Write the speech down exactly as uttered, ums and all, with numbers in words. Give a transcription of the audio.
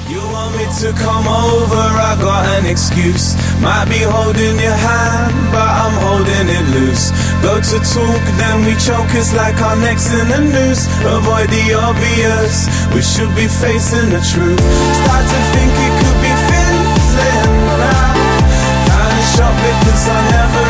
You want me to come over, I got an excuse. Might be holding your hand, but I'm holding it loose. Go to talk, then we choke, it's like our necks in a noose. Avoid the obvious, we should be facing the truth. Start to think it could be fizzling now. Kinda shocked because I never